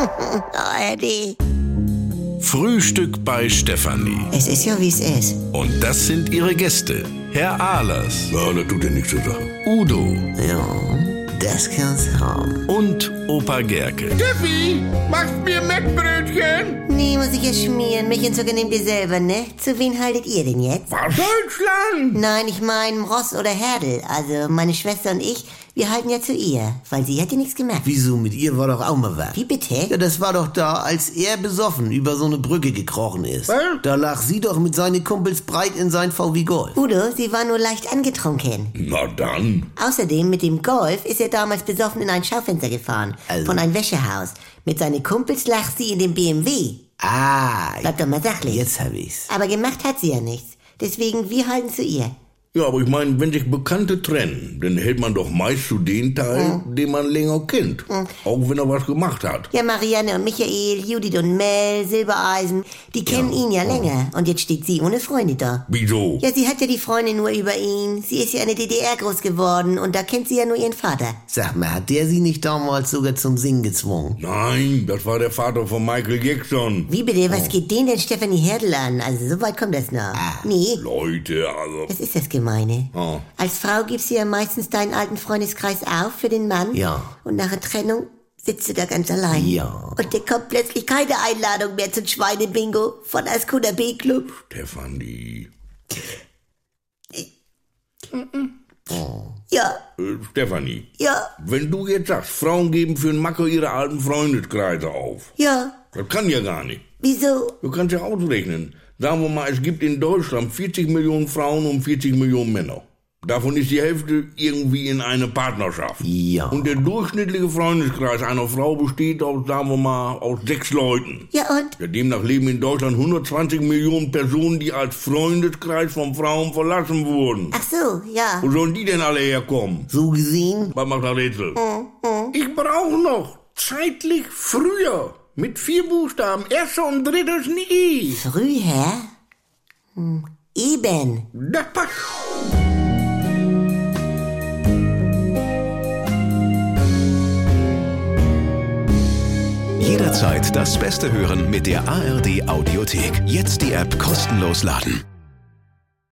ARD. Frühstück bei Stefanie. Es ist ja, wie es ist. Und das sind ihre Gäste. Herr Ahlers. Ja, das tut ja nichts zur Sache. Udo. Ja, das kann's haben. Und Opa Gerke. Steffi, machst mir Mettbrötchen? Nee, muss ich ja schmieren. Mich und sogar nehmt ihr selber, ne? Zu wen haltet ihr denn jetzt? Was? Deutschland! Nein, ich meine Ross oder Herdel. Also meine Schwester und ich, wir halten ja zu ihr. Weil sie hat ja nichts gemacht. Wieso, mit ihr war doch auch mal was. Wie bitte? Ja, das war doch da, als er besoffen über so eine Brücke gekrochen ist. Was? Da lag sie doch mit seinen Kumpels breit in sein VW Golf. Udo, sie war nur leicht angetrunken. Na dann. Außerdem, mit dem Golf ist er damals besoffen in ein Schaufenster gefahren. Also. Von einem Wäschehaus. Mit seinen Kumpels lag sie in dem BMW. Ah, Bleib doch mal sachlich. jetzt hab ich's. Aber gemacht hat sie ja nichts. Deswegen, wir halten zu ihr. Ja, aber ich meine, wenn sich Bekannte trennen, dann hält man doch meist zu den Teil, den man länger kennt. Auch wenn er was gemacht hat. Ja, Marianne und Michael, Judith und Mel, Silbereisen, die kennen ihn ja länger. Und jetzt steht sie ohne Freunde da. Wieso? Ja, sie hat ja die Freundin nur über ihn. Sie ist ja in der DDR groß geworden und da kennt sie ja nur ihren Vater. Sag mal, hat der sie nicht damals sogar zum Singen gezwungen? Nein, das war der Vater von Michael Jackson. Wie bitte, was geht den denn Stefanie Herdel an? Also so weit kommt das noch. Nee, Leute, also. das ist das Gemeine. Oh. Als Frau gibst du ja meistens deinen alten Freundeskreis auf für den Mann. Ja. Und nach der Trennung sitzt du da ganz allein. Ja. Und dir kommt plötzlich keine Einladung mehr zum Schweinebingo von Ascona B-Club. Stefanie. Ja, Stefanie. ja, Wenn du jetzt sagst, Frauen geben für einen Macker ihre alten Freundeskreise auf. ja. Das kann ja gar nicht. Wieso? Du kannst ja ausrechnen. Sagen wir mal, es gibt in Deutschland 40 Millionen Frauen und 40 Millionen Männer. Davon ist die Hälfte irgendwie in einer Partnerschaft. Ja. Und der durchschnittliche Freundeskreis einer Frau besteht aus, sagen wir mal, aus 6 Leuten. Ja und? Ja, demnach leben in Deutschland 120 Millionen Personen, die als Freundeskreis von Frauen verlassen wurden. Ach so, ja. Wo sollen die denn alle herkommen? So gesehen? Was macht das Rätsel? Ich brauche noch zeitlich früher. Mit 4 Buchstaben. Erster und drittes nie. Früher? Eben. Das passt. Jederzeit das Beste hören mit der ARD Audiothek. Jetzt die App kostenlos laden.